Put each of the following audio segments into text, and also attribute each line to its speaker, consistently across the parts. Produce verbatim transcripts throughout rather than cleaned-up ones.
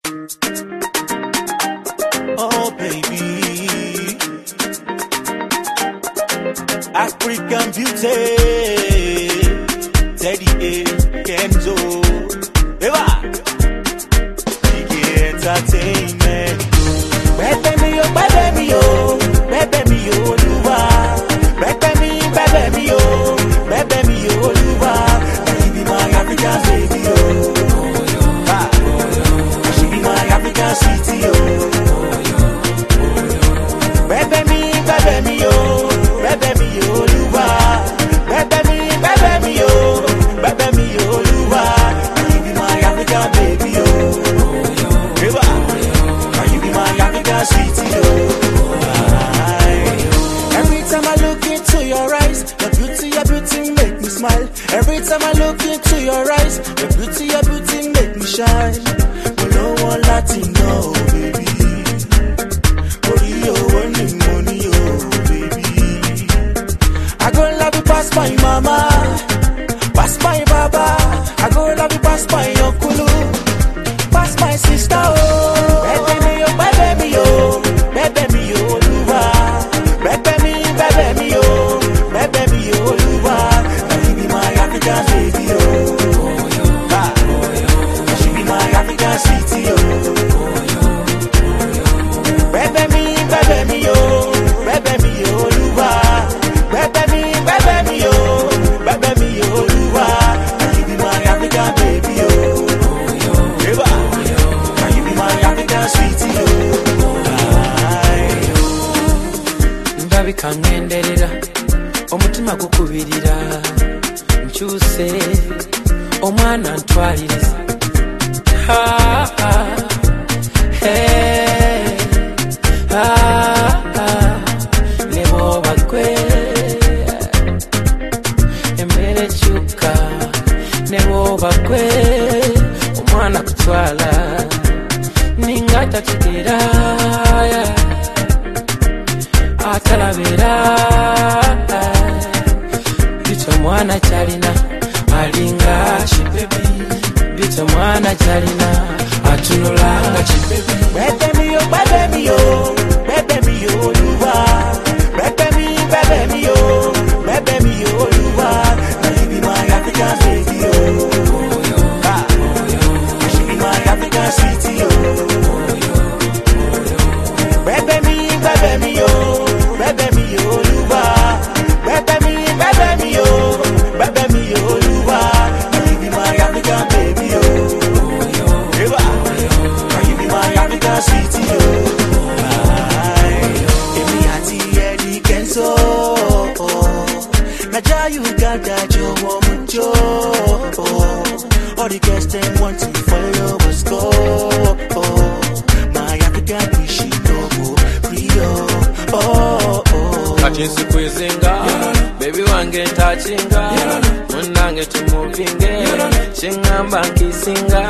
Speaker 1: Oh baby, African beauty, Teddy A, Kenzo, Eva, Biggie Entertainment. Bebe mi yo, bebe mi yo, bebe mi yo, Oluwa. Bebe mi, bebe mi yo, bebe mi yo, Oluwa. Now you be my African baby yo. Ah, she be my African sweetie yo. Bebe mi, bebe mi yo, bebe mi yo, Oluwa. Bebe mi, bebe mi yo, bebe mi yo, Oluwa. Now you be my African baby yo. Eva, now you be my African sweetie yo. Every time I look into your eyes, your beauty, your beauty make me smile. Every time I look into your eyes, your beauty, your beauty make me shine. But no one Latino, baby. Only only money, oh, baby. I go love you past my mama, past my baba. I go love you past my uncle, past my sister, oh. Baby me, oh, baby me, oh, baby me, oh, Oluwa. Baby me, baby me, oh, baby me, oh, Oluwa. Now you be my African baby, oh. Ah, she be my African sweetie, oh. Baby me, baby me, oh, baby me, oh, Oluwa. Baby me, baby me, oh, baby me, oh, Oluwa. Now you be my African baby, oh. Eva, now you be my African sweetie, oh.
Speaker 2: Ndabi kangenderera, omutima gukubirira, nkyuse, omwana ntwaliriza. Ha ha, hey, ha ha, nebo bakwe, emmere kyuka, nebo bakwe, omwana kutwala, ninga tategera, atalabera, bityo mwana kyalina, alinga kibebi, bityo mwana kyalina, atunula nga kibebi.
Speaker 1: Bebe mi yo, bebe mi yo, bebe mi yo, Oluwa. Bebe mi, bebe mi yo, bebe mi yo, Oluwa. Now you be my African baby yo. Ah, she be my African sweetie yo. Bebe mi, bebe mi yo, bebe mi yo, Oluwa. Bebe mi, bebe mi yo, bebe mi yo, Oluwa. Now you be my African baby yo. Eva, now you be my African sweetie yo. Emi ati Eddie Kenzo, Naja Uganda Jowo Mucho. All the girls them want to follow us go. My African wishi no go Rio. Oh oh.
Speaker 2: Kachinsi kwizinga, baby wange ntachinga, munange tumuvinge, chingamba nkisinga.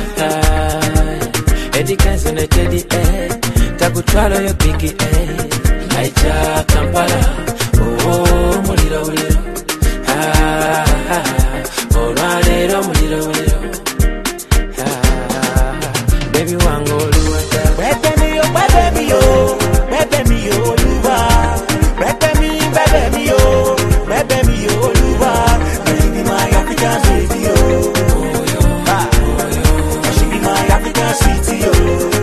Speaker 2: Eddie Kenzo ne Teddy A, takutwala yo Biggie A, aija Kampala, oh muliro muliro, ah olwaleero muliro muliro, ah baby wange oluwata.
Speaker 1: Bebe mi yo, bebe mi yo, bebe mi yo, Oluwa. Bebe mi, bebe mi yo, bebe mi yo, Oluwa. Now you be my African baby yo. Ah, she be my African sweetie yo.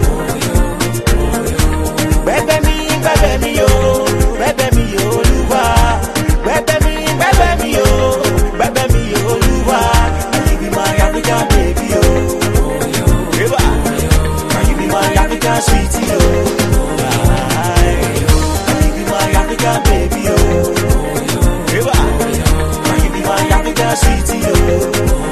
Speaker 1: Bebe mi, bebe mi yo, bebe mi yo, Oluwa. Bebe mi, bebe mi yo, bebe mi yo, Oluwa. Now you be my African baby yo. Eva, now you be my African sweetie yo. Now you be my African baby yo. Eva, now you be my African sweetie yo.